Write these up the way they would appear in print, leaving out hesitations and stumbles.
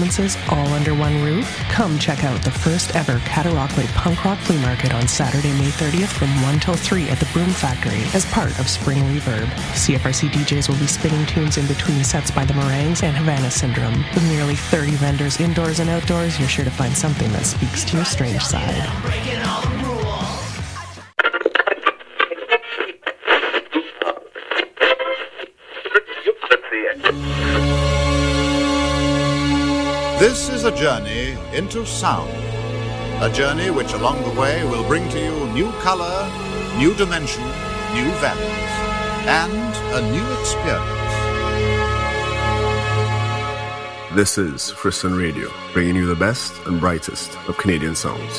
provinces all under one roof? Come check out the first ever Cataraqui Punk Rock Flea Market on Saturday, May 30th from 1 till 3 at the Broom Factory as part of Spring Reverb. CFRC DJs will be spinning tunes in between sets by the Meringues and Havana Syndrome. With nearly 30 vendors indoors and outdoors, you're sure to find something that speaks to your strange side. This is a journey into sound. A journey which along the way will bring to you new color, new dimension, new values, and a new experience. This is Frisson Radio, bringing you the best and brightest of Canadian sounds.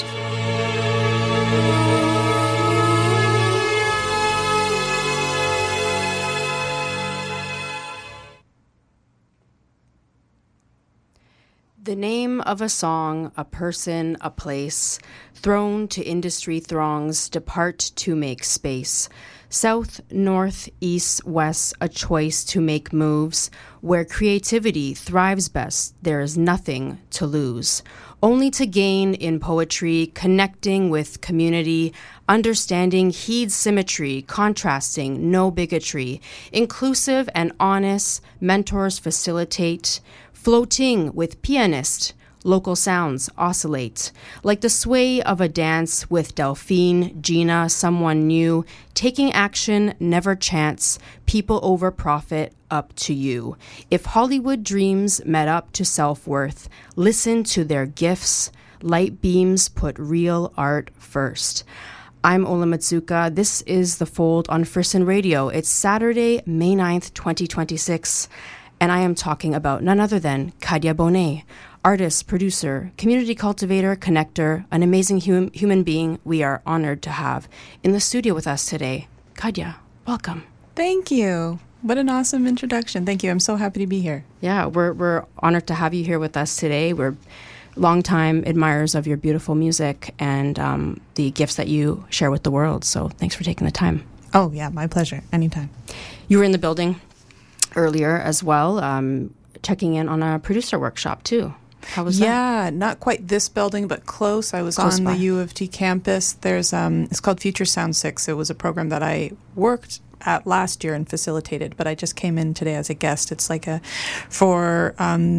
The name of a song, a person, a place, thrown to industry throngs, depart to make space. South, north, east, west, a choice to make moves. Where creativity thrives best, there is nothing to lose. Only to gain in poetry, connecting with community, understanding heeds symmetry, contrasting, no bigotry. Inclusive and honest, mentors facilitate. Floating with pianist, local sounds oscillate. Like the sway of a dance with Delphine, Gina, someone new. Taking action, never chance. People over profit, up to you. If Hollywood dreams met up to self-worth, listen to their gifts. Light beams put real art first. I'm Ola Matsuka. This is The Fold on Frisson Radio. It's Saturday, May 9th, 2026. And I am talking about none other than Kadia Bonet, artist, producer, community cultivator, connector, an amazing human being we are honored to have in the studio with us today. Kadia, welcome. Thank you. What an awesome introduction. Thank you. I'm so happy to be here. Yeah, we're honored to have you here with us today. We're longtime admirers of your beautiful music and the gifts that you share with the world. So thanks for taking the time. Oh, yeah, my pleasure. Anytime. You were in the building earlier as well, checking in on a producer workshop too. How was that? Yeah, not quite this building, but close. I was Close on by. the U of T campus. There's it's called Future Sound 6. It was a program that I worked at last year and facilitated, but I just came in today as a guest. It's like for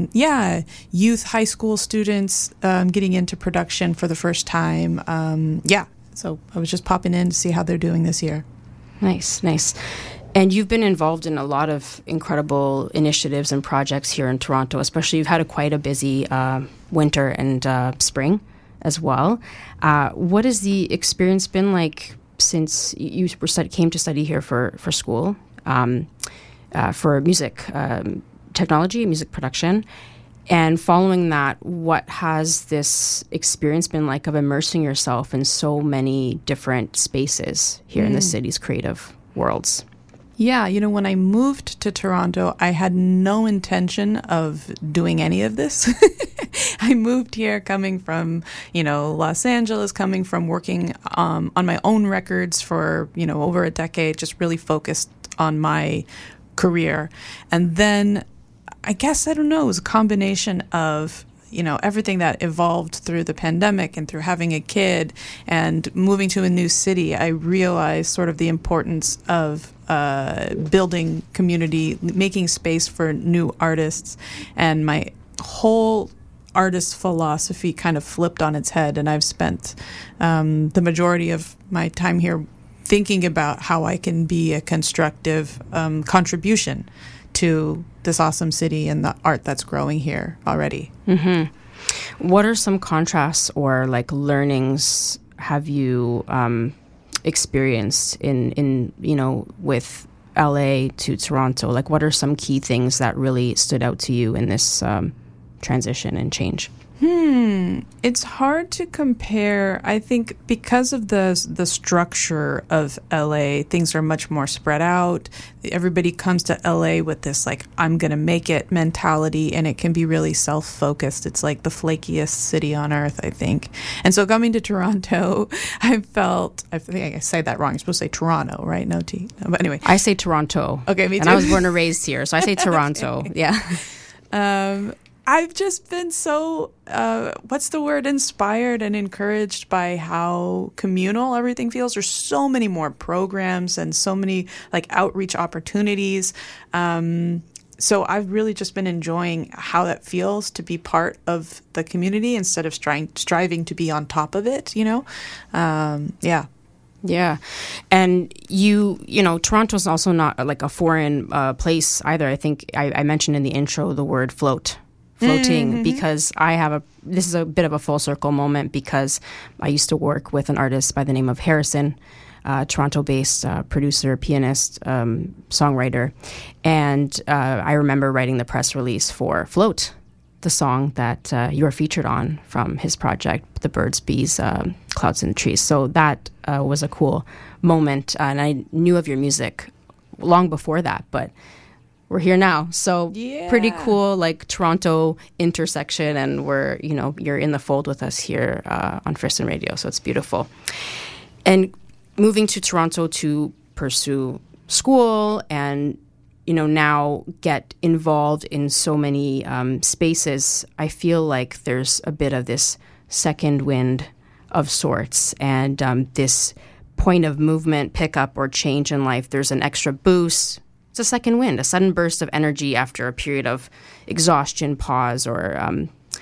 youth, high school students getting into production for the first time. So I was just popping in to see how they're doing this year. Nice. And you've been involved in a lot of incredible initiatives and projects here in Toronto, especially you've had quite a busy winter and spring as well. What has the experience been like since you came to study here for school, for music technology, music production? And following that, what has this experience been like of immersing yourself in so many different spaces here in the city's creative worlds? Yeah, when I moved to Toronto, I had no intention of doing any of this. I moved here coming from, Los Angeles, coming from working on my own records for, over a decade, just really focused on my career. And then I guess, I don't know, it was a combination of everything that evolved through the pandemic and through having a kid and moving to a new city. I realized sort of the importance of building community, making space for new artists, and my whole artist philosophy kind of flipped on its head. And I've spent the majority of my time here thinking about how I can be a constructive contribution to this awesome city and the art that's growing here already. Mm-hmm. What are some contrasts or learnings have you experienced in with LA to Toronto? What are some key things that really stood out to you in this transition and change? It's hard to compare. I think because of the structure of LA, things are much more spread out. Everybody comes to LA with this I'm going to make it mentality, and it can be really self-focused. It's like the flakiest city on earth, I think. And so coming to Toronto, I think I say that wrong. You're supposed to say Toronto, right? No T. No, but anyway. I say Toronto. Okay, me too. And I was born and raised here, so I say Toronto. Okay. Yeah. I've just been so, inspired and encouraged by how communal everything feels. There's so many more programs and so many like outreach opportunities. So I've really just been enjoying how that feels to be part of the community instead of striving to be on top of it, Yeah. Yeah. And Toronto's also not like a foreign place either. I think I mentioned in the intro the word floating, because this is a bit of a full circle moment, because I used to work with an artist by the name of Harrison, Toronto-based producer, pianist, songwriter. And I remember writing the press release for Float, the song that you were featured on from his project, The Birds, Bees, Clouds and Trees. So that was a cool moment. And I knew of your music long before that, but we're here now. So pretty cool, like Toronto intersection. And you're in the fold with us here on Frisson Radio. So it's beautiful. And moving to Toronto to pursue school and now get involved in so many spaces, I feel like there's a bit of this second wind of sorts, and this point of movement, pickup, or change in life. There's an extra boost. It's a second wind, a sudden burst of energy after a period of exhaustion, pause, or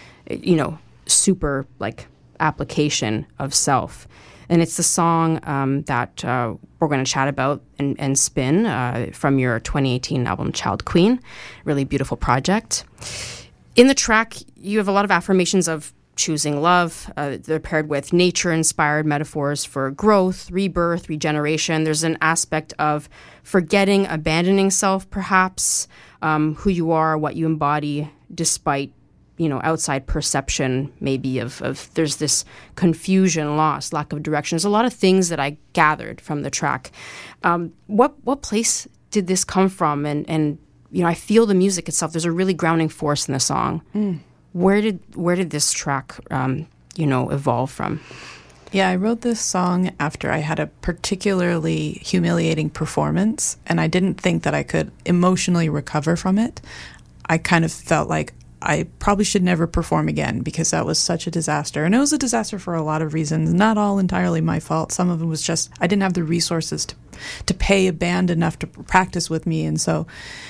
super like application of self. And it's the song that we're going to chat about and spin from your 2018 album, Child Queen. Really beautiful project. In the track, you have a lot of affirmations of choosing love. They're paired with nature-inspired metaphors for growth, rebirth, regeneration. There's an aspect of forgetting, abandoning self, perhaps, who you are, what you embody, despite outside perception maybe of there's this confusion, loss, lack of direction. There's a lot of things that I gathered from the track. What place did this come from? And I feel the music itself. There's a really grounding force in the song. Where did this track evolve from? Yeah, I wrote this song after I had a particularly humiliating performance, and I didn't think that I could emotionally recover from it. I kind of felt like I probably should never perform again because that was such a disaster. And it was a disaster for a lot of reasons, not all entirely my fault. Some of it was just I didn't have the resources to pay a band enough to practice with me. And so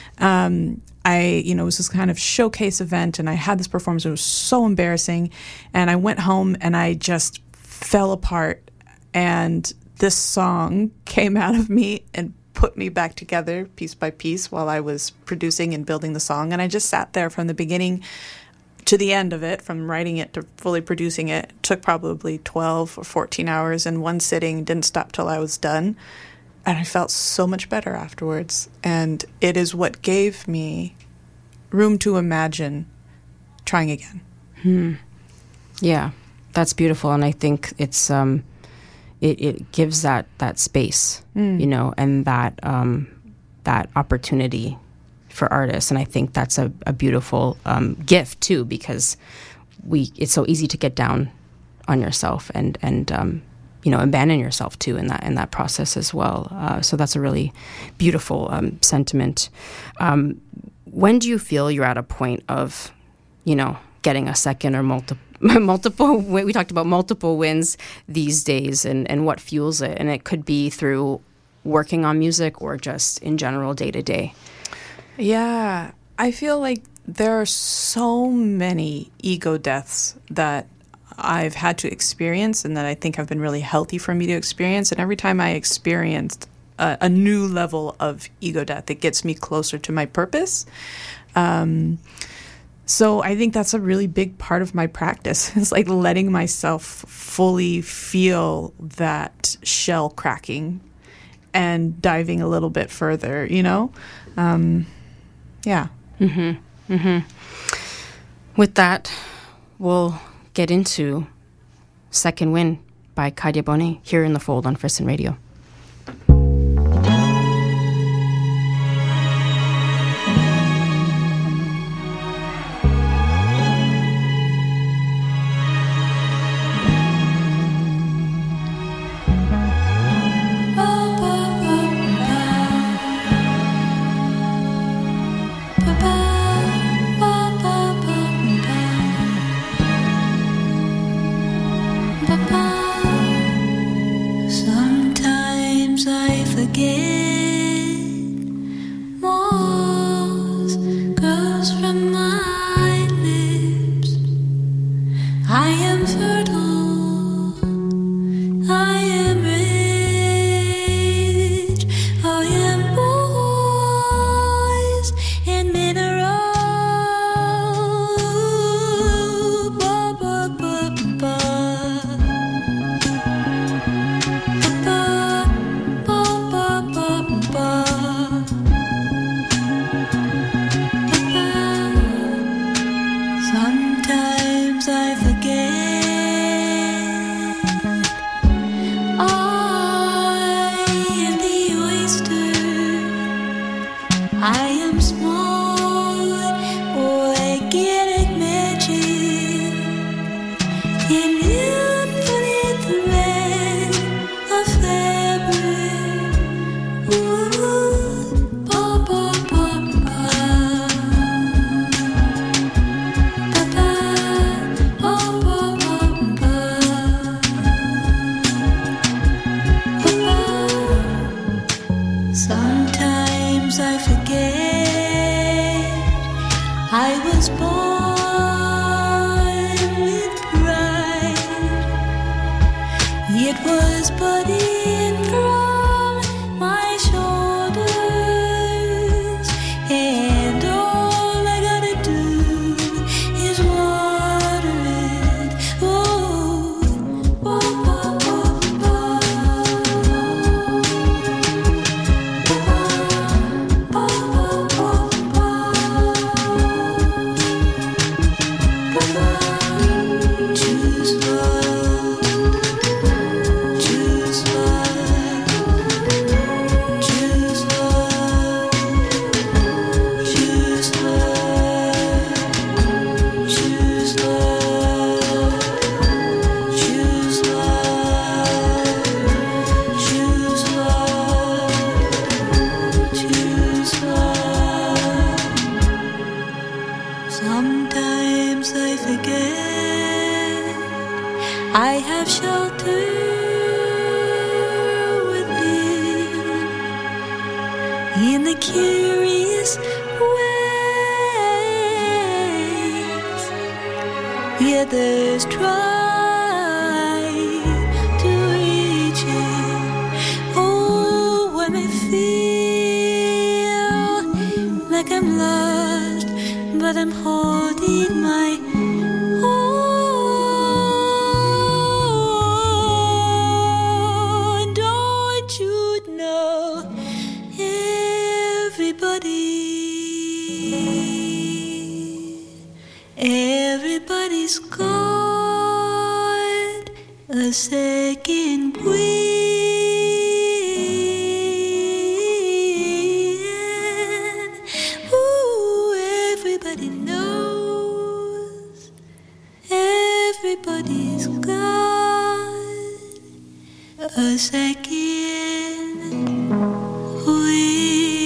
it was this kind of showcase event, and I had this performance. It was so embarrassing. And I went home and I just fell apart. And this song came out of me and put me back together piece by piece while I was producing and building the song. And I just sat there from the beginning to the end of it, from writing it to fully producing it. It took probably 12 or 14 hours in one sitting, didn't stop till I was done. And I felt so much better afterwards. And it is what gave me room to imagine trying again. Yeah, that's beautiful. And I think it's it gives that space, and that opportunity for artists. And I think that's a beautiful gift too, because it's so easy to get down on yourself and abandon yourself too in that process as well. So that's a really beautiful sentiment. When do you feel you're at a point of, getting a second or multiple? We talked about multiple wins these days, and what fuels it, and it could be through working on music or just in general day to day. Yeah, I feel like there are so many ego deaths that I've had to experience and that I think have been really healthy for me to experience. And every time I experienced a new level of ego death, it gets me closer to my purpose. So I think that's a really big part of my practice. It's like letting myself fully feel that shell cracking and diving a little bit further, Yeah. Mm-hmm. Mm-hmm. With that, we'll get into Second Wind by Kadia Bonet here in the Fold on Frisson Radio. Sometimes I forget I am the oyster. I am small, organic magic, an infinite thread of fabric. Ooh, ba ba ba ba, ba ba, ba ba ba ba, ba ba. Sometimes I forget I was born with pride. It was but in from my shoulders, and all I gotta do is water it. Oh, ba ba ba ba, ba ba ba ba ba, ba ba. Choose love, choose love, choose love, choose love, choose love, choose love, choose love, choose love. Sometimes I forget I have shelter within, in the curious ways. Yeah, there's try to reach it. Oh, when I feel like I'm lost, but I'm holding my own. Don't you know everybody's got a second wind. Ooh, everybody knows everybody's got a second wind.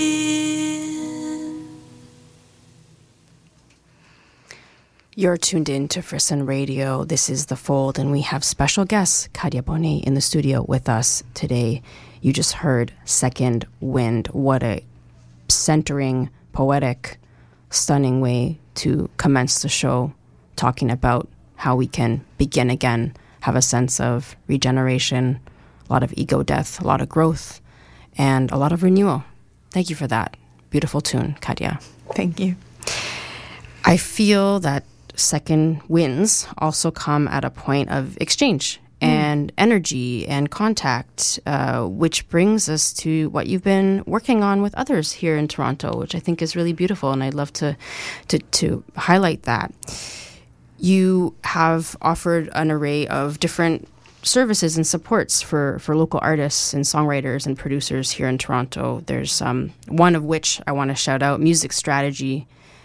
You're tuned in to Frisson Radio. This is The Fold, and we have special guest Kadia Bonet in the studio with us today. You just heard Second Wind. What a centering, poetic, stunning way to commence the show, talking about how we can begin again, have a sense of regeneration, a lot of ego death, a lot of growth, and a lot of renewal. Thank you for that. Beautiful tune, Kadia. Thank you. I feel that second winds also come at a point of exchange and energy and contact, which brings us to what you've been working on with others here in Toronto, which I think is really beautiful, and I'd love to highlight that. You have offered an array of different services and supports for local artists and songwriters and producers here in Toronto. There's one of which I want to shout out, Music Strategy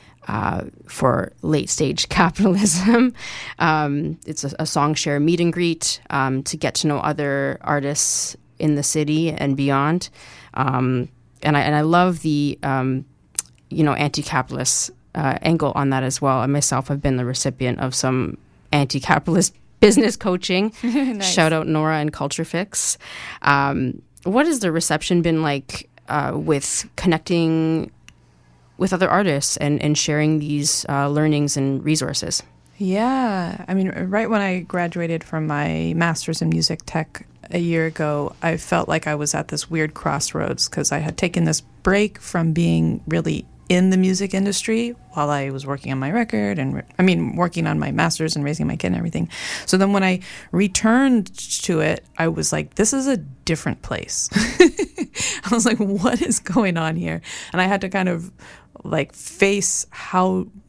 for Late Stage Capitalism. It's a song share meet and greet to get to know other artists in the city and beyond. And I love the anti-capitalist angle on that as well. I myself have been the recipient of some anti-capitalist business coaching. Nice. Shout out Nora and Culture Fix. What has the reception been like with connecting with other artists and sharing these learnings and resources? Yeah. I mean, right when I graduated from my master's in music tech a year ago, I felt like I was at this weird crossroads because I had taken this break from being really in the music industry while I was working on my record and working on my master's and raising my kid and everything. So then when I returned to it, I was like, this is a different place. I was like, what is going on here? And I had to kind of like face how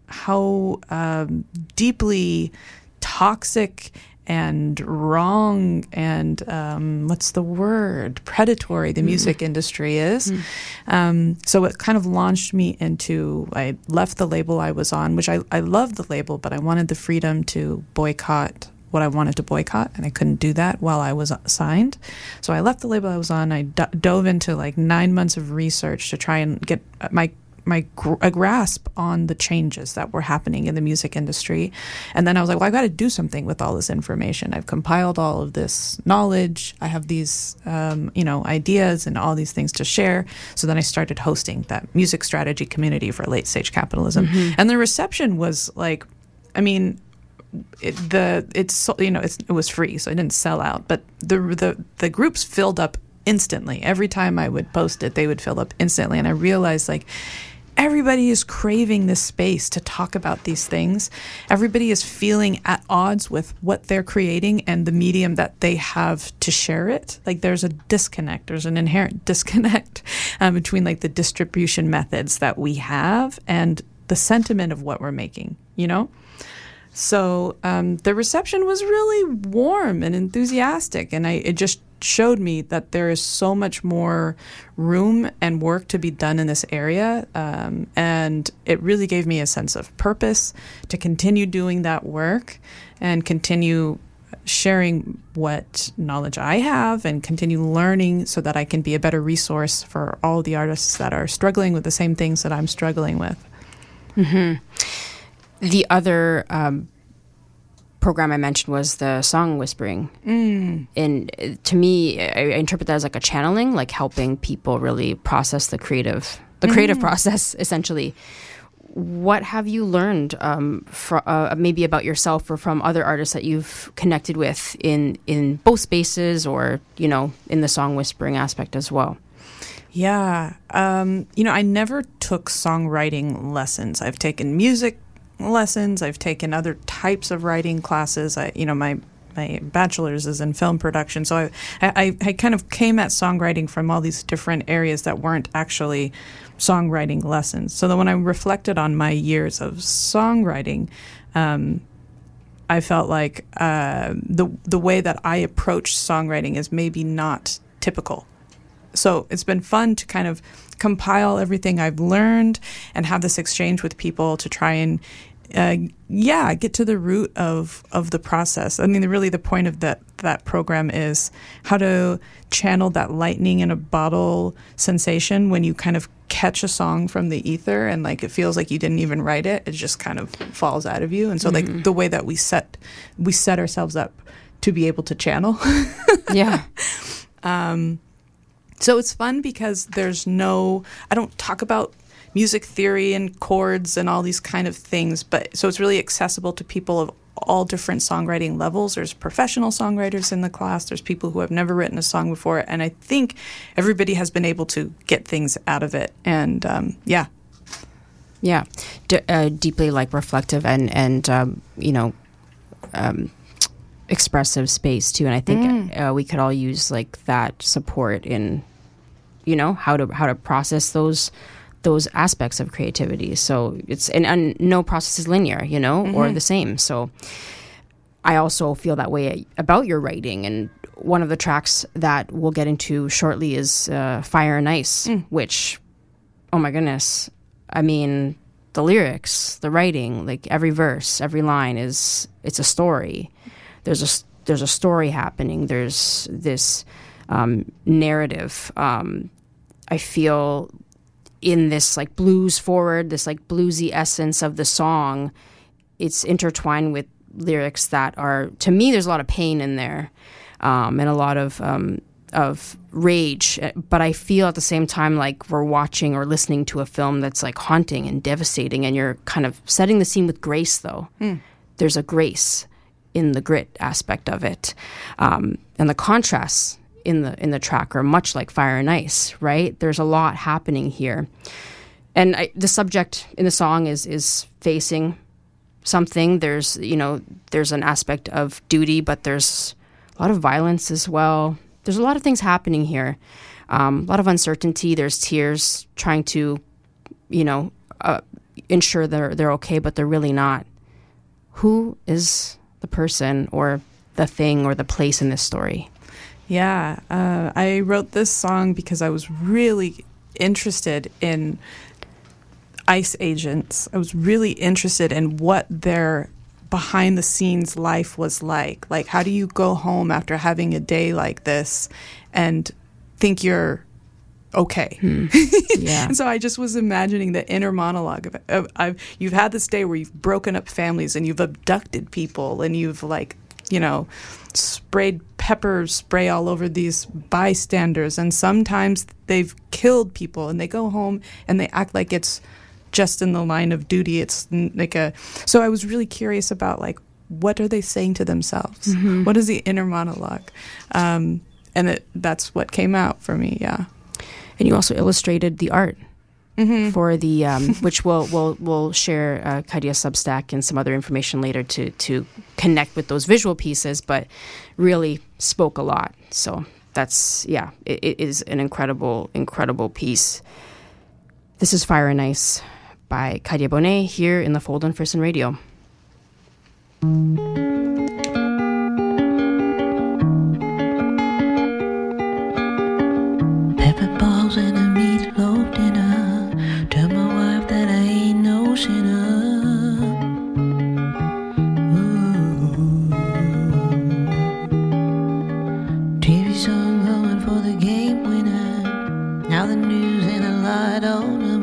deeply toxic and wrong and predatory the music industry is. So it kind of launched me into, I left the label I was on, which I loved the label, but I wanted the freedom to boycott what I wanted to boycott, and I couldn't do that while I was signed. So I left the label I was on. I dove into like 9 months of research to try and get a grasp on the changes that were happening in the music industry. And then I was like, well, I've got to do something with all this information. I've compiled all of this knowledge. I have these, ideas and all these things to share. So then I started hosting that music strategy community for late stage capitalism. And the reception was like, I mean, it was free, so it didn't sell out. But the groups filled up instantly. Every time I would post it, they would fill up instantly. And I realized, like, everybody is craving this space to talk about these things. Everybody is feeling at odds with what they're creating and the medium that they have to share it. Like, there's a disconnect. There's an inherent disconnect between, like, the distribution methods that we have and the sentiment of what we're making, you know? So the reception was really warm and enthusiastic, and it just showed me that there is so much more room and work to be done in this area, and it really gave me a sense of purpose to continue doing that work and continue sharing what knowledge I have and continue learning so that I can be a better resource for all the artists that are struggling with the same things that I'm struggling with. The other program I mentioned was the song whispering. And to me, I interpret that as like a channeling, like helping people really process the creative process, essentially. What have you learned maybe about yourself or from other artists that you've connected with in both spaces or, you know, in the song whispering aspect as well? Yeah. I never took songwriting lessons. I've taken music lessons. I've taken other types of writing classes. My bachelor's is in film production. So I kind of came at songwriting from all these different areas that weren't actually songwriting lessons. So that when I reflected on my years of songwriting, I felt like the way that I approach songwriting is maybe not typical. So it's been fun to kind of compile everything I've learned and have this exchange with people to try and get to the root of the process. I mean, really the point of that program is how to channel that lightning in a bottle sensation when you kind of catch a song from the ether and like it feels like you didn't even write it. It just kind of falls out of you. And so like the way that we set ourselves up to be able to channel. Yeah. So it's fun because I don't talk about music theory and chords and all these kind of things, but so it's really accessible to people of all different songwriting levels. There's professional songwriters in the class. There's people who have never written a song before. And I think everybody has been able to get things out of it. And deeply like reflective and expressive space too. And I think we could all use like that support in, you know, how to process those aspects of creativity. So it's and no process is linear, you know, or the same. So I also feel that way about your writing. And one of the tracks that we'll get into shortly is Fire and Ice, which, oh my goodness, I mean, the lyrics, the writing, like every verse, every line it's a story. There's a story happening. There's this narrative. I feel in this like blues forward, this like bluesy essence of the song, it's intertwined with lyrics that are, to me, there's a lot of pain in there, and a lot of rage. But I feel at the same time like we're watching or listening to a film that's like haunting and devastating, and you're kind of setting the scene with grace, though. There's a grace in the grit aspect of it, and the contrasts in the track are much like Fire and Ice, right? There's a lot happening here. And the subject in the song is facing something. There's an aspect of duty, but there's a lot of violence as well. There's a lot of things happening here. A lot of uncertainty. There's tears trying to, ensure they're okay, but they're really not. Who is the person or the thing or the place in this story? Yeah, I wrote this song because I was really interested in ICE agents. I was really interested in what their behind-the-scenes life was like. Like, how do you go home after having a day like this and think you're okay? Yeah. And so I just was imagining the inner monologue of you've had this day where you've broken up families and you've abducted people and you've, like, you know, sprayed pepper spray all over these bystanders, and sometimes they've killed people, and they go home and they act like it's just in the line of duty. It's like so I was really curious about, like, what are they saying to themselves? What is the inner monologue? And that's what came out for me. Yeah. And you also illustrated the art for the which we'll share Kaidia Substack and some other information later to connect with those visual pieces, but really spoke a lot. So that's, yeah, it is an incredible piece. This is Fire and Ice by Kaidia Bonet here in the Fold on Frisson Radio. Pepper balls and a meatloaf dinner. Tell my wife that I ain't no sinner. Ooh. TV song going for the game winner. Now the news and a light on the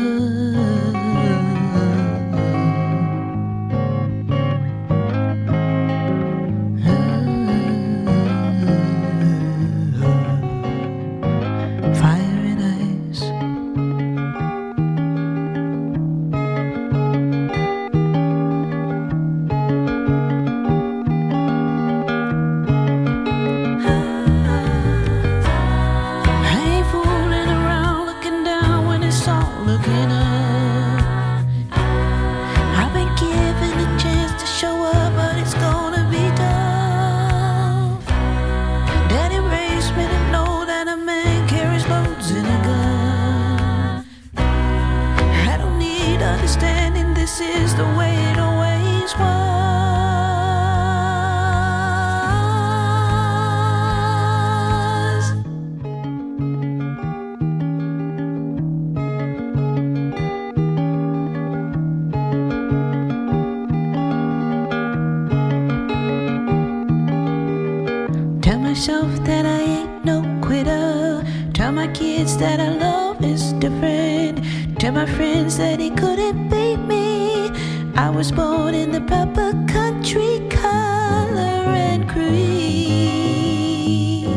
that I ain't no quitter. Tell my kids that our love is different. Tell my friends that he couldn't beat me. I was born in the proper country, color and creed.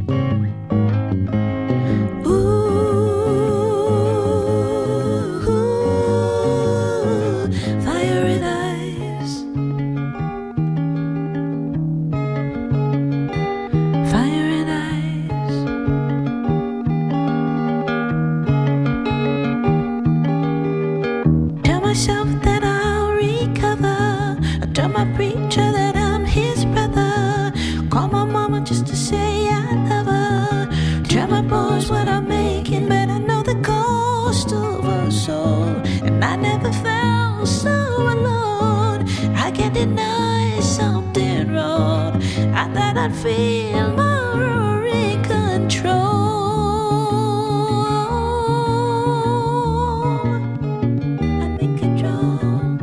Ooh, fire and ice. Fire and ice. Tell myself that I'll recover. I tell my preacher that I'm his brother. Call my mama just to say I love her. Tell my boys what I'm making, but I know the cost of a soul. And I never felt so alone. I can't deny something wrong. I thought I'd feel more in control. I'm in control.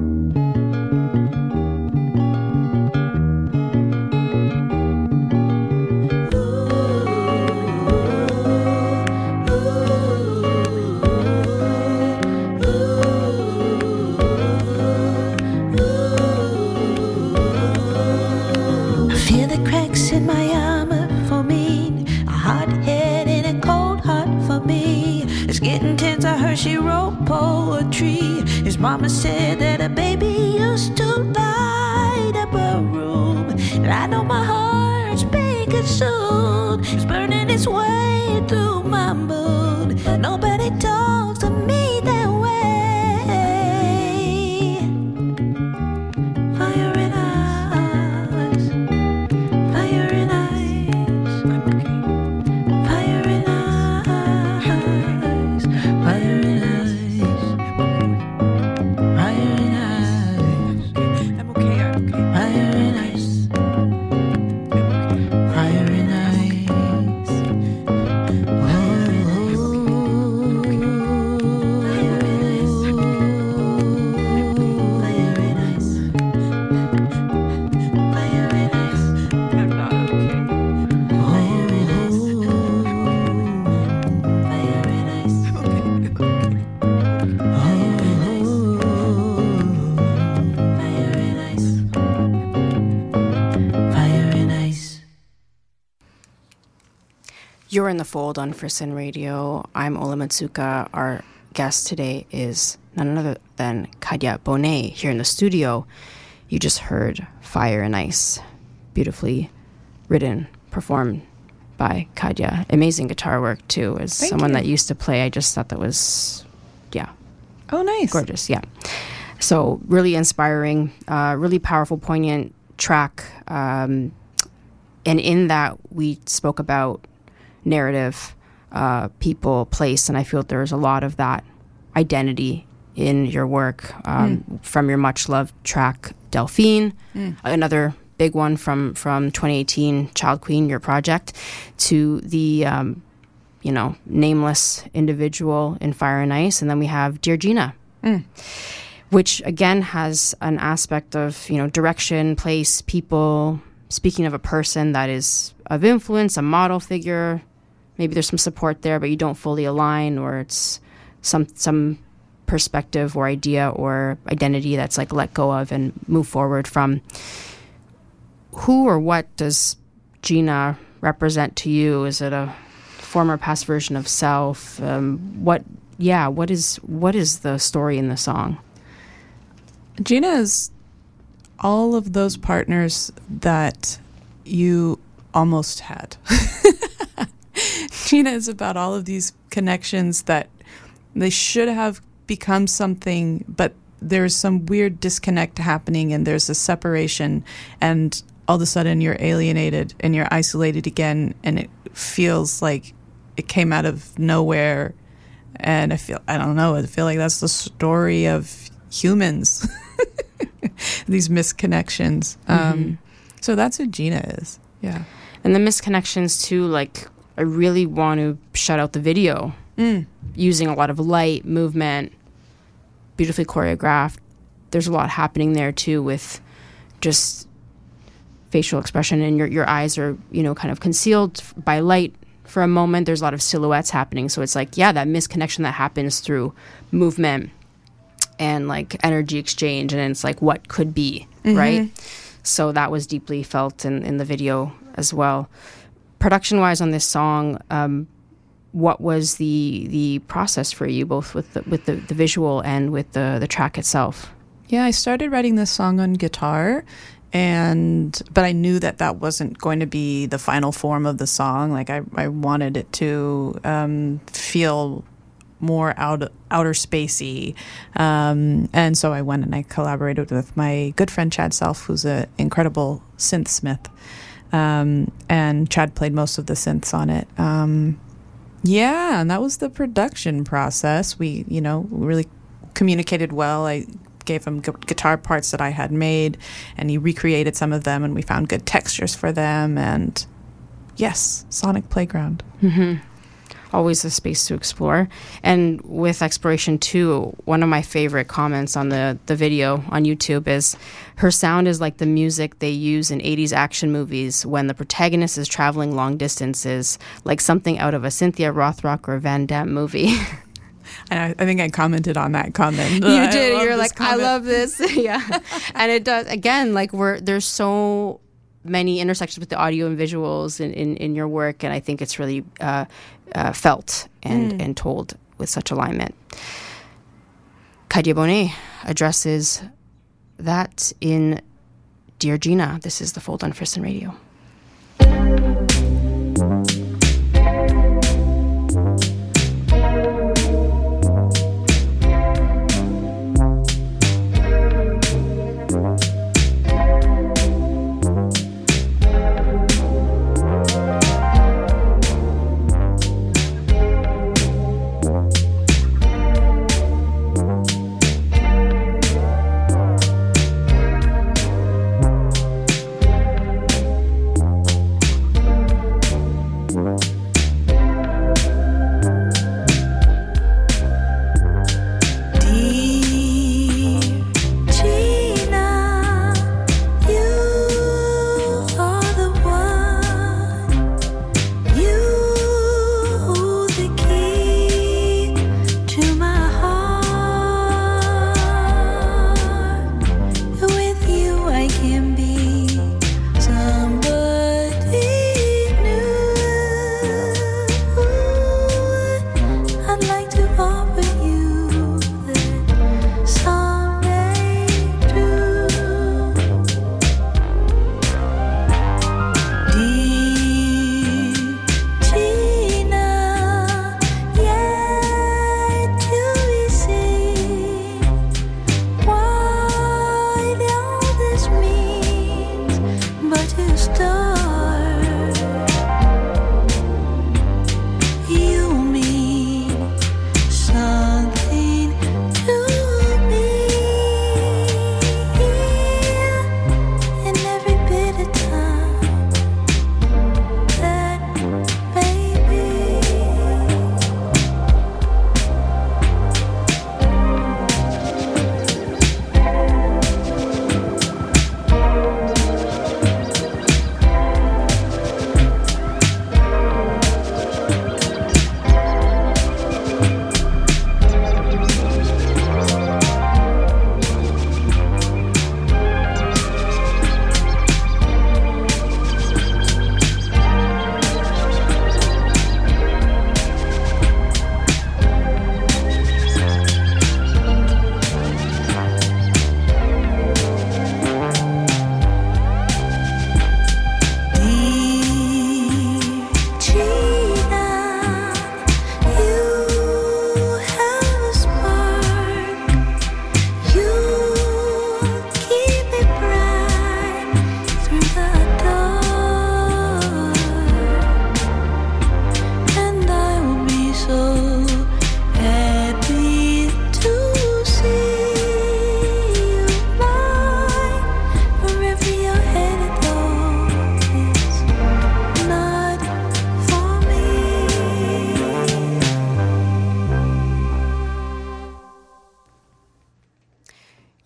I feel the cracks in my armor for me. A hot head and a cold heart for me. It's getting tense, I heard she wrote poetry. His mama said that a baby used to light up a room. And I know my heart's being consumed. It's burning its way through my mood. Nobody talks to me that way. Fire and ice. Fire and ice. Fire and ice. Fire and ice. fire and ice. Fire and ice. You're in the fold on Frisson Radio. I'm Ola Matsuka. Our guest today is none other than Kadhya Bonet here in the studio. You just heard Fire and Ice, beautifully written, performed by Kadhya. Amazing guitar work, too. As someone that used to play, I just thought that was, Oh, nice. gorgeous, yeah. So really inspiring, really powerful, poignant track. And in that, we spoke about narrative, people, place, and I feel there's a lot of that identity in your work, from your much-loved track, Delphine, another big one from 2018, Child Queen, your project, to the, nameless individual in Fire and Ice, and then we have Dear Gina, which, again, has an aspect of, direction, place, people, speaking of a person that is of influence, a model figure. Maybe there's some support there, but you don't fully align, or it's some perspective or idea or identity that's like let go of and move forward from. Who or what does Gina represent to you? Is it a former past version of self? What is the story in the song? Gina is all of those partners that you almost had. Gina is about all of these connections that they should have become something, but there's some weird disconnect happening and there's a separation, and all of a sudden you're alienated and you're isolated again, and it feels like it came out of nowhere. And I feel like that's the story of humans. These misconnections. So that's who Gina is. Yeah. And the misconnections too, like, I really want to shout out the video, using a lot of light, movement, beautifully choreographed. There's a lot happening there too, with just facial expression, and your eyes are, kind of concealed by light for a moment. There's a lot of silhouettes happening. So it's like, that misconnection that happens through movement and like energy exchange, and it's like what could be, right? So that was deeply felt in the video as well. Production-wise on this song, what was the process for you, both with the visual and with the track itself? Yeah, I started writing this song on guitar, but I knew that wasn't going to be the final form of the song. Like I wanted it to feel more outer spacey, and so I went and I collaborated with my good friend Chad Self, who's an incredible synthsmith. And Chad played most of the synths on it. And that was the production process. We, really communicated well. I gave him guitar parts that I had made, and he recreated some of them, and we found good textures for them. And yes, Sonic Playground. Always a space to explore. And with exploration too, one of my favorite comments on the video on YouTube is, her sound is like the music they use in 80s action movies when the protagonist is traveling long distances, like something out of a Cynthia Rothrock or Van Damme movie. And I think I commented on that comment. You did. You're like, comment. I love this. Yeah. And it does, again, like there's so many intersections with the audio and visuals in your work, and I think it's really felt and told with such alignment. Kadhya Bonet addresses that in Dear Gina. This is The Fold on Frisson Radio.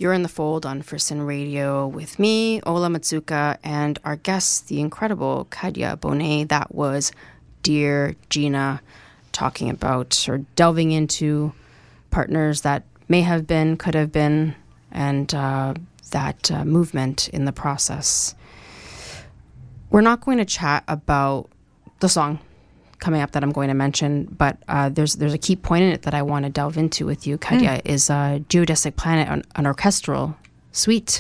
You're in the Fold on Frisson Radio with me, Ola Matsuka, and our guest, the incredible Kadya Bonet. That was Dear Gina, talking about or delving into partners that may have been, could have been, and that movement in the process. We're not going to chat about the song coming up that I'm going to mention, but there's a key point in it that I want to delve into with you, Kadya, is Geodesic Planet, an orchestral suite.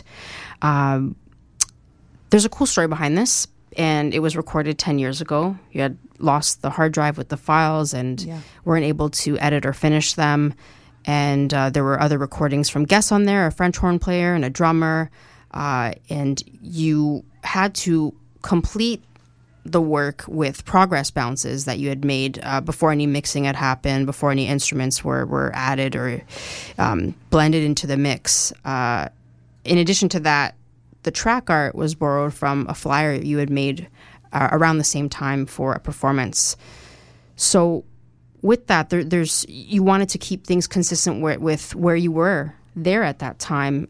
There's a cool story behind this, and it was recorded 10 years ago. You had lost the hard drive with the files and weren't able to edit or finish them. And there were other recordings from guests on there, a French horn player and a drummer. And you had to complete the work with progress bounces that you had made before any mixing had happened, before any instruments were added or blended into the mix. In addition to that, the track art was borrowed from a flyer you had made around the same time for a performance. So with that, you wanted to keep things consistent with where you were there at that time.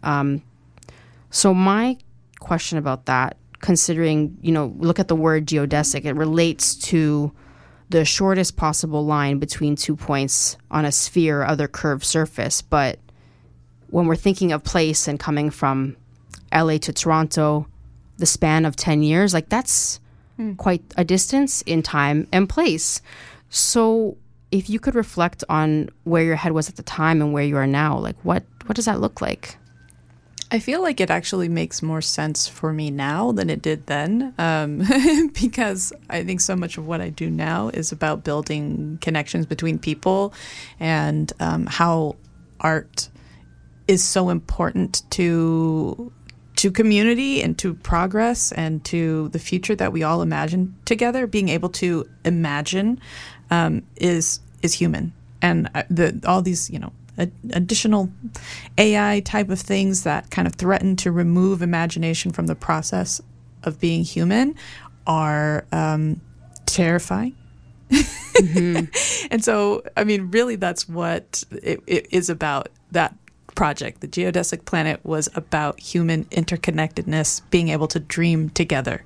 So my question about that, considering, look at the word geodesic, it relates to the shortest possible line between 2 points on a sphere or other curved surface. But when we're thinking of place and coming from LA to Toronto, the span of 10 years, like that's quite a distance in time and place. So if you could reflect on where your head was at the time and where you are now, like what does that look like? I feel like it actually makes more sense for me now than it did then, because I think so much of what I do now is about building connections between people and how art is so important to community and to progress and to the future that we all imagine together. Being able to imagine is human, and all these additional AI type of things that kind of threaten to remove imagination from the process of being human are terrifying. Mm-hmm. And so, I mean, really, that's what it is about. That project, the Geodesic Planet, was about human interconnectedness, being able to dream together.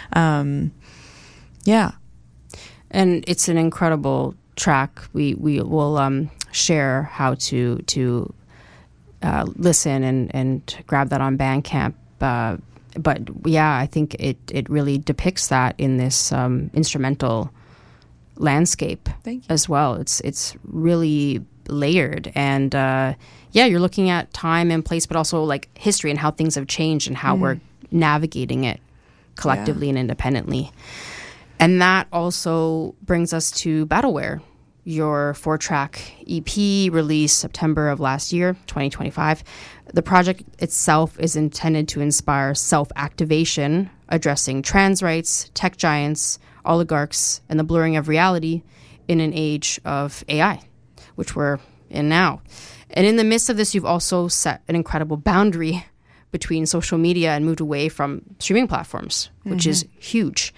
Yeah. And it's an incredible track. We will share how to listen and grab that on Bandcamp. But yeah, I think it really depicts that in this instrumental landscape as well. It's really layered, and you're looking at time and place, but also like history and how things have changed and how we're navigating it collectively and independently. And that also brings us to Battleware, your 4-track EP released September of last year, 2025. The project itself is intended to inspire self-activation, addressing trans rights, tech giants, oligarchs, and the blurring of reality in an age of AI, which we're in now. And in the midst of this, you've also set an incredible boundary between social media and moved away from streaming platforms, which is huge.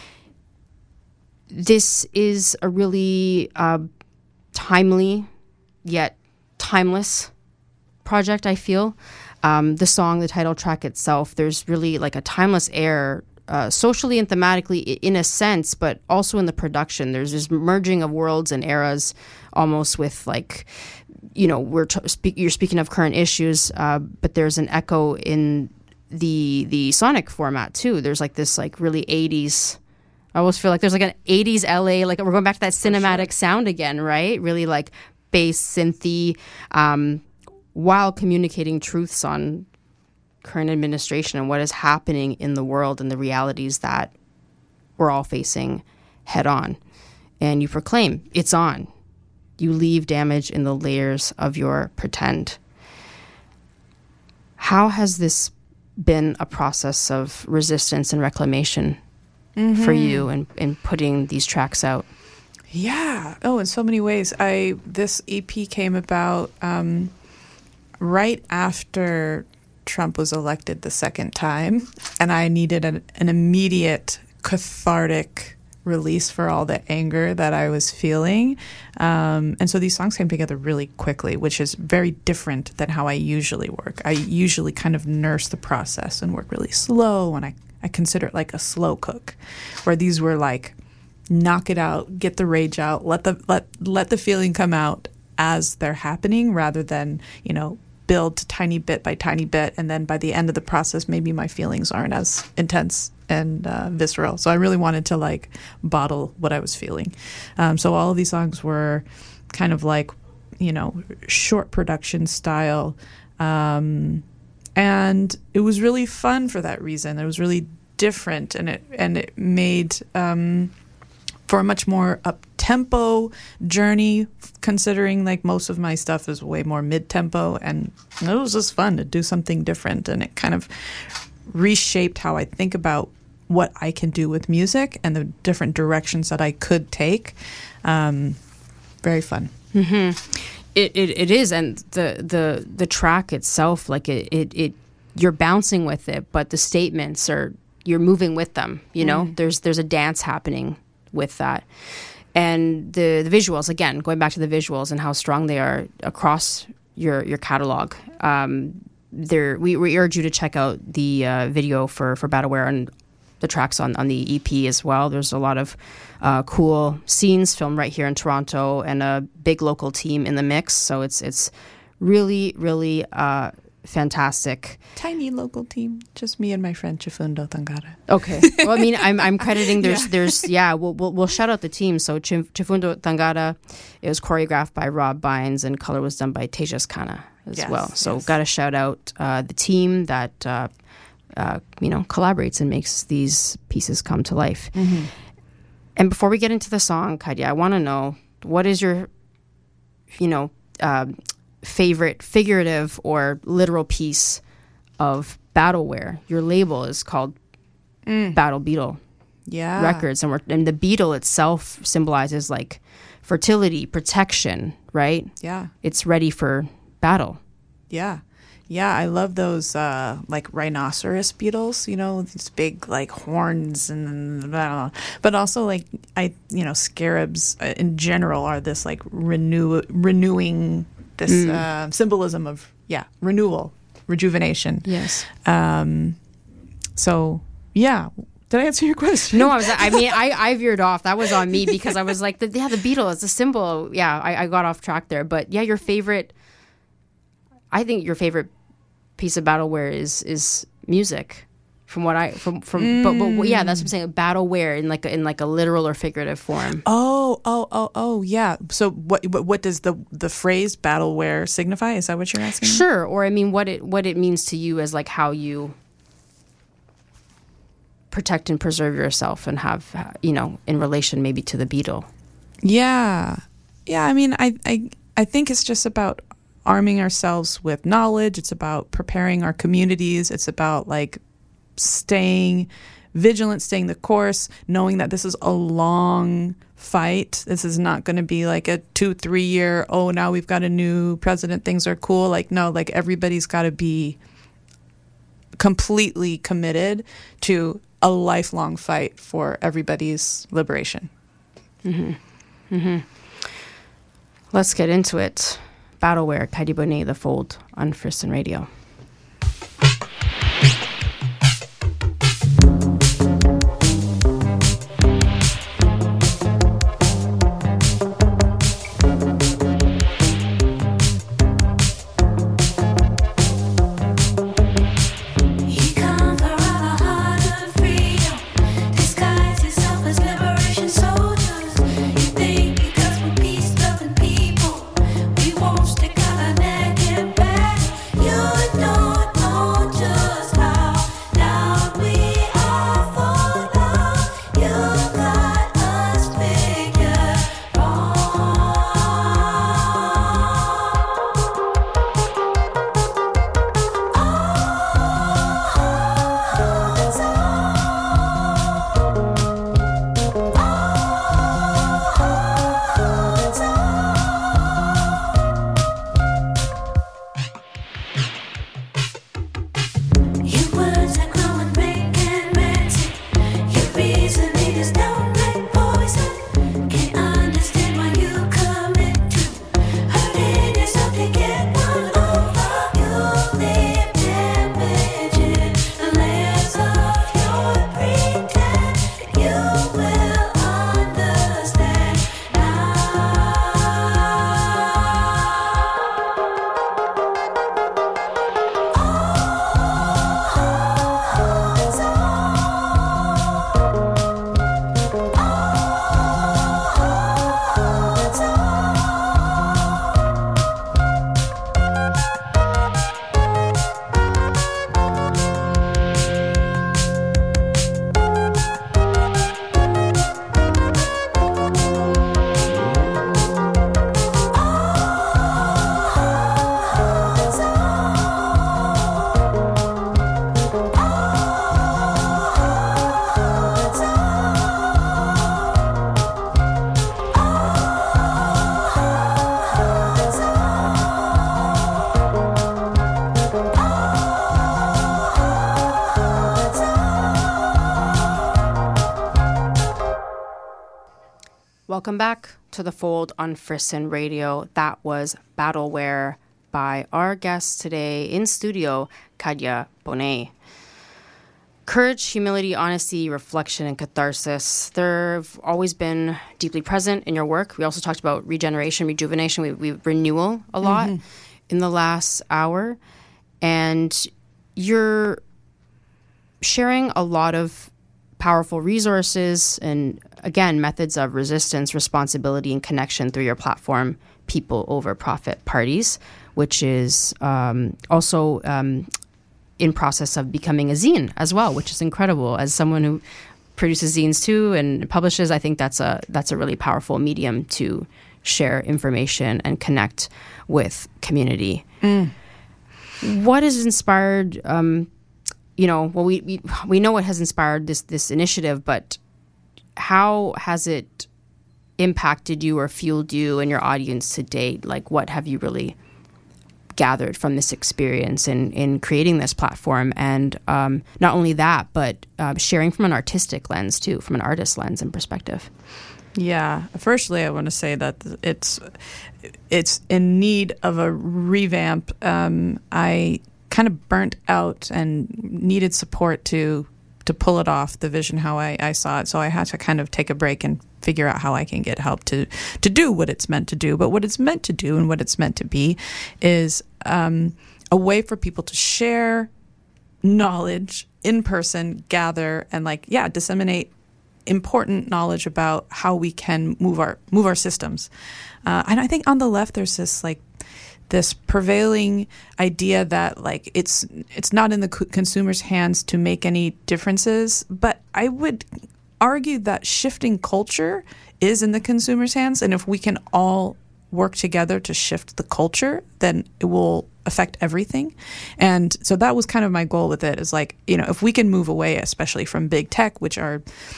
This is a really timely yet timeless project, I feel. The song, the title track itself, there's really like a timeless air, socially and thematically in a sense, but also in the production. There's this merging of worlds and eras, almost with like, you're speaking of current issues, but there's an echo in the sonic format too. There's like this like really 80s. I almost feel like there's like an 80s LA, like we're going back to that cinematic sound again, right? Really like bass, synthy, while communicating truths on current administration and what is happening in the world and the realities that we're all facing head on. And you proclaim, it's on. You leave damage in the layers of your pretend. How has this been a process of resistance and reclamation for you in putting these tracks out? Yeah. Oh, in so many ways. This EP came about right after Trump was elected the second time, and I needed an immediate cathartic release for all the anger that I was feeling. And so these songs came together really quickly, which is very different than how I usually work. I usually kind of nurse the process and work really slow, and I consider it like a slow cook, where these were like, knock it out, get the rage out, let the feeling come out as they're happening, rather than, build tiny bit by tiny bit, and then by the end of the process, maybe my feelings aren't as intense and visceral. So I really wanted to like bottle what I was feeling. So all of these songs were kind of like, short production style. And it was really fun for that reason. It was really different, and it made for a much more up-tempo journey, considering like most of my stuff is way more mid-tempo, and it was just fun to do something different, and it kind of reshaped how I think about what I can do with music and the different directions that I could take. Very fun. Mm-hmm. It is, and the track itself, like it you're bouncing with it, but the statements you're moving with them. There's a dance happening with that, and the visuals, again, going back to the visuals and how strong they are across your catalog. We urge you to check out the video for Battleware and the tracks on the EP as well. There's a lot of cool scenes filmed right here in Toronto, and a big local team in the mix. So it's really, really fantastic. Tiny local team, just me and my friend Chifundo Tangara. Okay. Well, I mean, I'm crediting. We'll shout out the team. So Chifundo Tangara, it was choreographed by Rob Bynes, and color was done by Tejas Khanna as well. So got to shout out the team that collaborates and makes these pieces come to life. Mm-hmm. And before we get into the song, Kadya, I want to know, what is your favorite figurative or literal piece of Battleware? Your label is called Battle Beetle Records, and the beetle itself symbolizes like fertility, protection, right? Yeah, it's ready for battle. Yeah, I love those like rhinoceros beetles, these big like horns, and but also like scarabs in general are this like renewing this symbolism of renewal, rejuvenation. Yes. So yeah, did I answer your question? No, I veered off. That was on me, because I was like, the beetle is a symbol. Yeah, I got off track there. But yeah, I think your favorite piece of Battleware is music. But yeah, that's what I'm saying. Battleware in like a literal or figurative form. Oh, yeah. So what does the phrase Battleware signify? Is that what you're asking? Sure. Or I mean, what it means to you as like how you protect and preserve yourself, and have in relation maybe to the beetle. Yeah. I mean, I think it's just about arming ourselves with knowledge. It's about preparing our communities. It's about like staying vigilant, staying the course, knowing that this is a long fight. This is not going to be like a 2-3 year, now we've got a new president, things are cool. Like, no, like everybody's got to be completely committed to a lifelong fight for everybody's liberation. Mm-hmm. Mm-hmm. Let's get into it. Battleware, Kadya Bonet, The Fold on Frisson Radio. You're Welcome back to The Fold on Frisson Radio. That was Battleware by our guest today in studio, Kadya Bonet. Courage, humility, honesty, reflection, and catharsis. They've always been deeply present in your work. We also talked about regeneration, rejuvenation, we renewal a lot in the last hour. And you're sharing a lot of powerful resources and, again, methods of resistance, responsibility, and connection through your platform, People Over Profit Parties, which is also in process of becoming a zine as well, which is incredible. As someone who produces zines too and publishes, I think that's a really powerful medium to share information and connect with community. What has inspired? We know what has inspired this initiative, but how has it impacted you or fueled you and your audience to date? Like, what have you really gathered from this experience in creating this platform? And not only that, but sharing from an artistic lens too, from an artist lens and perspective. Yeah. Firstly, I want to say that it's in need of a revamp. I kind of burnt out and needed support to pull it off, the vision how I saw it. So I had to kind of take a break and figure out how I can get help to do what it's meant to do. But what it's meant to do and what it's meant to be is a way for people to share knowledge in person, gather, and disseminate important knowledge about how we can move our systems. And I think on the left there's this prevailing idea that it's not in the consumer's hands to make any differences, but I would argue that shifting culture is in the consumer's hands, and if we can all work together to shift the culture, then it will affect everything. And so that was kind of my goal with it, is if we can move away, especially from big tech, which are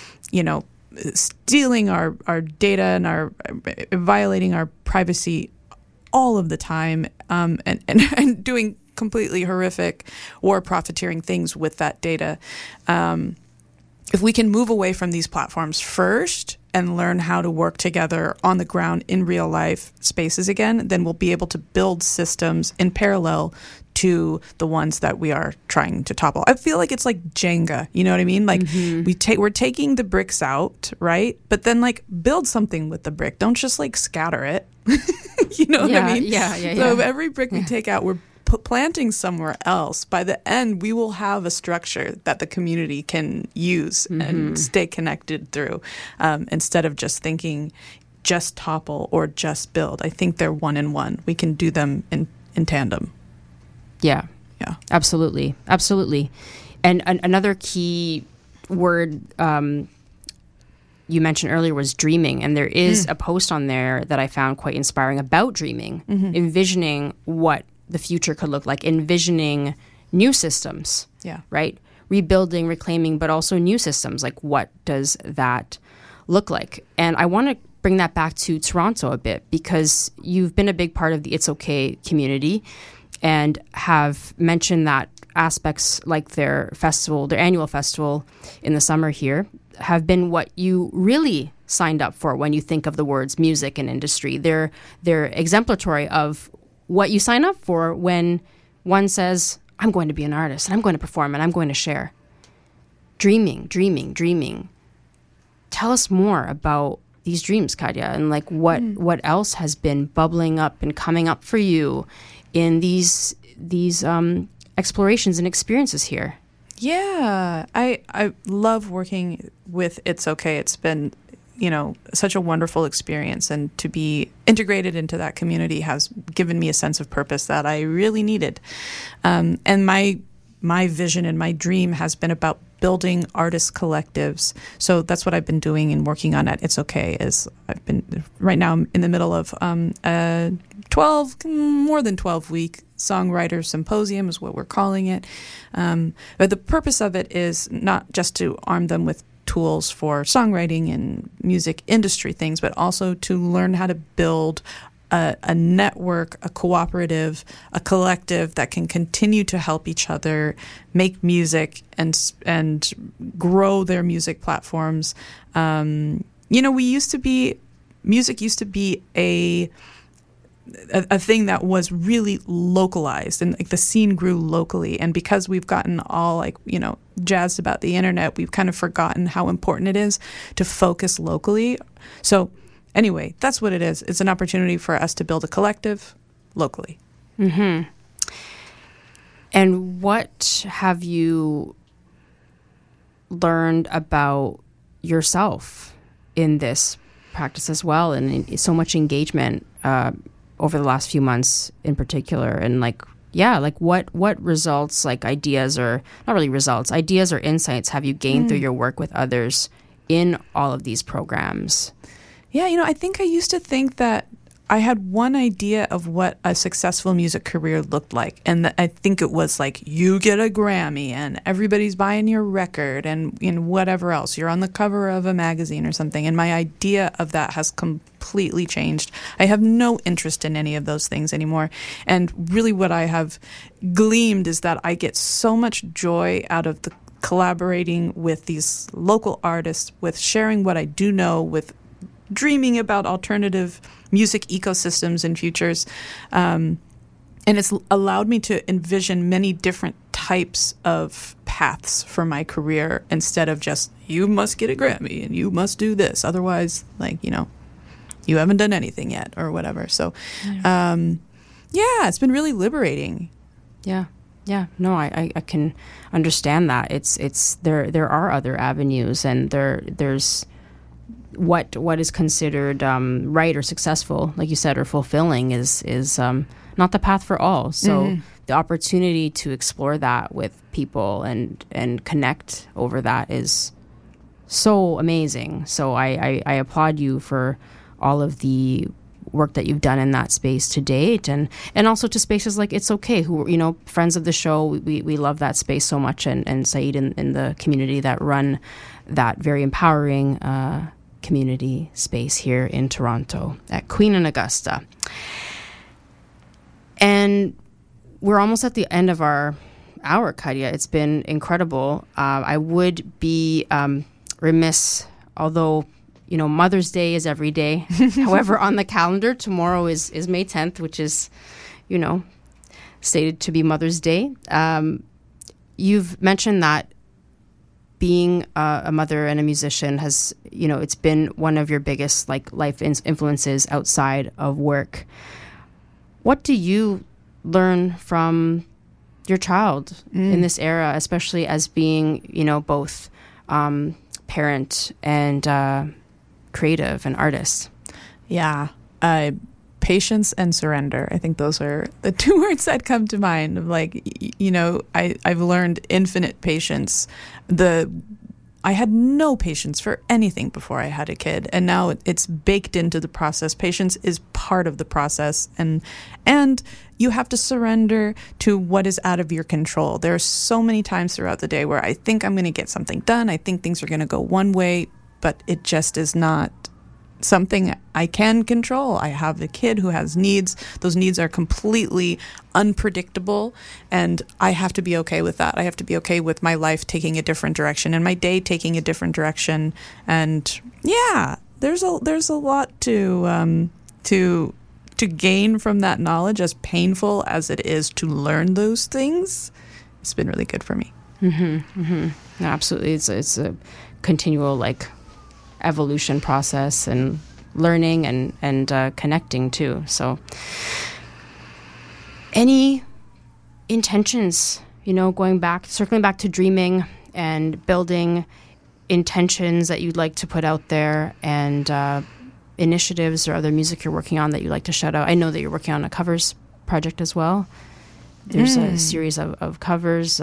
stealing our data and are violating our privacy all of the time, and doing completely horrific war profiteering things with that data. If we can move away from these platforms first and learn how to work together on the ground in real life spaces again, then we'll be able to build systems in parallel to the ones that we are trying to topple. I feel like it's like Jenga, you know what I mean? We're taking the bricks out, right? But then build something with the brick. Don't just scatter it. You know what I mean? Yeah. So every brick we take out, we're planting somewhere else. By the end, we will have a structure that the community can use and stay connected through, instead of just thinking just topple or just build. I think they're one in one. We can do them in tandem. Yeah, absolutely. And another key word you mentioned earlier was dreaming. And there is a post on there that I found quite inspiring about dreaming, envisioning what the future could look like, envisioning new systems, right? Rebuilding, reclaiming, but also new systems. What does that look like? And I want to bring that back to Toronto a bit, because you've been a big part of the It's Okay community and have mentioned that aspects like their annual festival in the summer here, have been what you really signed up for when you think of the words music and industry. They're exemplary of what you sign up for when one says, I'm going to be an artist and I'm going to perform and I'm going to share. Dreaming. Tell us more about these dreams, Kadya, and what else has been bubbling up and coming up for you in these explorations and experiences here. Yeah, I love working with It's Okay. It's been, such a wonderful experience, and to be integrated into that community has given me a sense of purpose that I really needed. And my vision and my dream has been about building artist collectives. So that's what I've been doing and working on at It's Okay. I've been right now in the middle of a more than 12-week songwriter symposium is what we're calling it. But the purpose of it is not just to arm them with tools for songwriting and music industry things, but also to learn how to build a network, a cooperative, a collective that can continue to help each other make music and grow their music platforms. We used to be music used to be a thing that was really localized, and like the scene grew locally. And because we've gotten all jazzed about the internet, we've kind of forgotten how important it is to focus locally. So anyway, that's what it is. It's an opportunity for us to build a collective locally. Mm-hmm. And what have you learned about yourself in this practice as well, and so much engagement over the last few months in particular? And what results, ideas, or not really results, ideas or insights have you gained through your work with others in all of these programs? Yeah, I think I used to think that I had one idea of what a successful music career looked like. And I think it was you get a Grammy and everybody's buying your record and whatever else. You're on the cover of a magazine or something. And my idea of that has completely changed. I have no interest in any of those things anymore. And really what I have gleaned is that I get so much joy out of the collaborating with these local artists, with sharing what I do know, with dreaming about alternative music ecosystems and futures. And it's allowed me to envision many different types of paths for my career instead of just, you must get a Grammy and you must do this. Otherwise, you haven't done anything yet or whatever. So, it's been really liberating. Yeah. Yeah. No, I can understand that. It's there are other avenues, and there's what is considered right or successful, like you said, or fulfilling is not the path for all. So the opportunity to explore that with people and connect over that is so amazing. So I applaud you for all of the work that you've done in that space to date, and also to spaces like It's Okay, who, friends of the show, we love that space so much, and Saeed in the community that run that very empowering community space here in Toronto at Queen and Augusta. And we're almost at the end of our hour, Kadya. It's been incredible. I would be remiss, although Mother's Day is every day. However, on the calendar, tomorrow is May 10th, which is stated to be Mother's Day. You've mentioned that being a mother and a musician has, it's been one of your biggest life influences outside of work. What do you learn from your child in this era, especially as being, both parent and creative and artist? Yeah. Patience and surrender. I think those are the two words that come to mind. I've learned infinite patience. I had no patience for anything before I had a kid, and now it's baked into the process. Patience is part of the process, and you have to surrender to what is out of your control. There are so many times throughout the day where I think I'm going to get something done. I think things are going to go one way, but it just is not something I can control. I have a kid who has needs. Those needs are completely unpredictable, and I have to be okay with that. I have to be okay with my life taking a different direction and my day taking a different direction. And there's a lot to gain from that knowledge, as painful as it is to learn those things. It's been really good for me. Absolutely. It's a continual evolution process, and learning and connecting too. So any intentions, circling back to dreaming and building intentions that you'd like to put out there, and initiatives or other music you're working on that you'd like to shout out? I know that you're working on a covers project as well. There's a series of covers.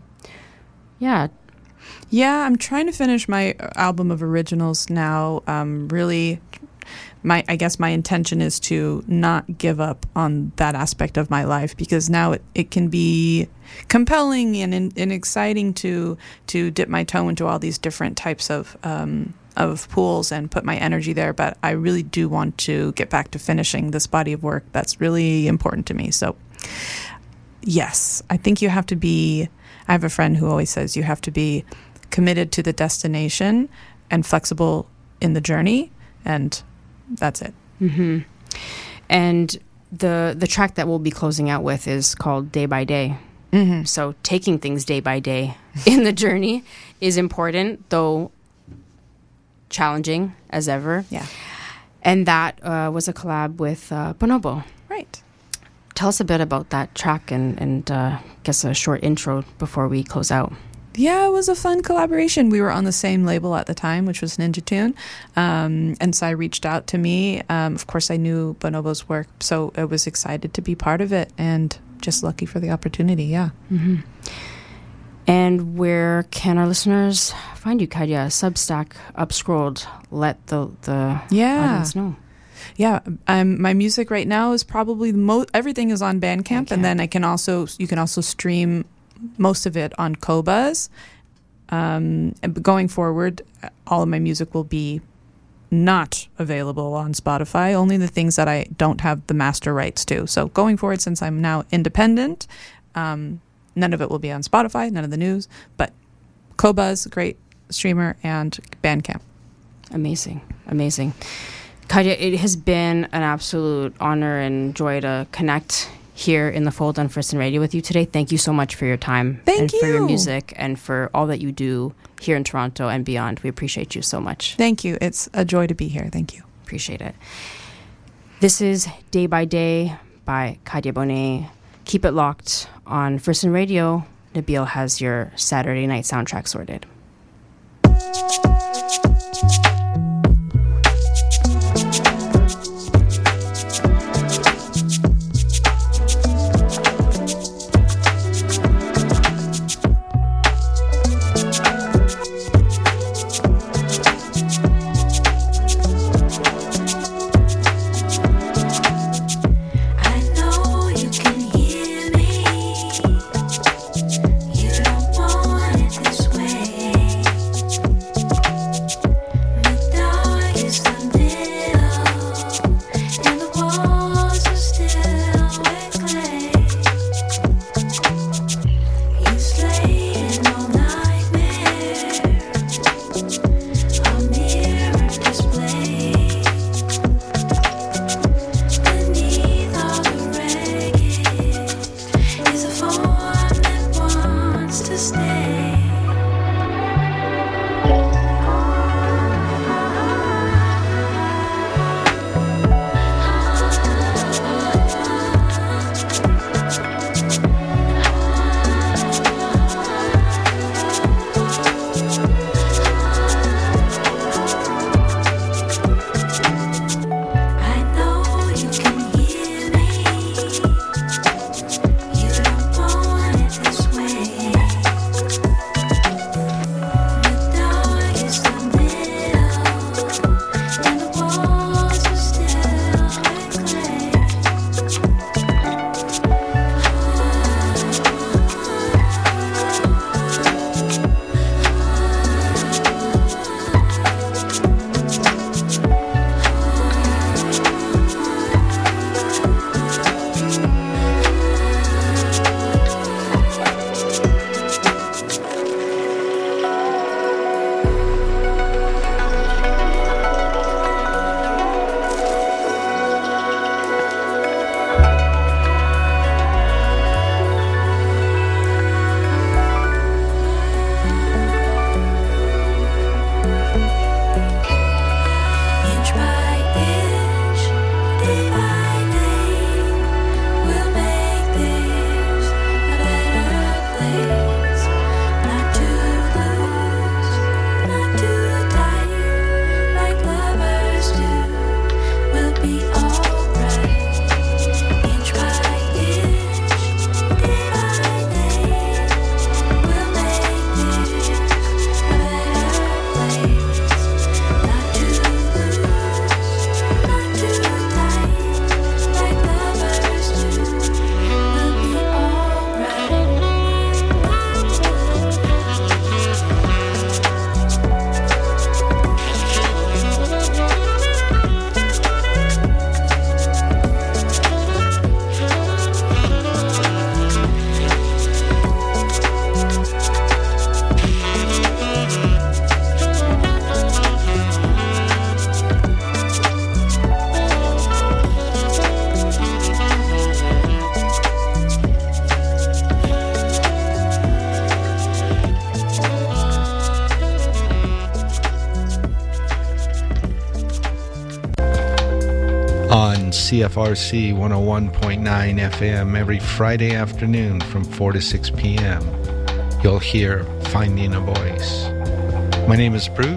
Yeah, I'm trying to finish my album of originals now. Really, I guess my intention is to not give up on that aspect of my life, because now it can be compelling and exciting to dip my toe into all these different types of pools and put my energy there. But I really do want to get back to finishing this body of work that's really important to me. So yes, I think you have to be... I have a friend who always says you have to be committed to the destination and flexible in the journey. And that's it. Mm-hmm. And the track that we'll be closing out with is called Day by Day. Mm-hmm. So taking things day by day in the journey is important, though challenging as ever. Yeah. And that was a collab with Bonobo. Right. Tell us a bit about that track and guess a short intro before we close out. Yeah, it was a fun collaboration. We were on the same label at the time, which was Ninja Tune. And Sai reached out to me. Of course, I knew Bonobo's work, so I was excited to be part of it and just lucky for the opportunity, yeah. Mm-hmm. And where can our listeners find you, Kadya? Substack, Upscrolled. Let the audience know. Yeah, my music right now is probably everything is on Bandcamp, and then you can also stream most of it on Qobuz. Going forward, all of my music will be not available on Spotify, only the things that I don't have the master rights to. So going forward, since I'm now independent, none of it will be on Spotify, none of the news, but Qobuz, great streamer, and Bandcamp. Amazing. Kadya, it has been an absolute honor and joy to connect here in the Fold on Frisson Radio with you today. Thank you so much for your time. Thank you. For your music and for all that you do here in Toronto and beyond. We appreciate you so much. Thank you. It's a joy to be here. Thank you. Appreciate it. This is Day by Day by Kadya Bonet. Keep it locked on Frisson Radio. Nabil has your Saturday night soundtrack sorted. You don't want it this way. on CFRC 101.9 FM every Friday afternoon from 4 to 6 p.m. You'll hear Finding a Voice. My name is Bruce.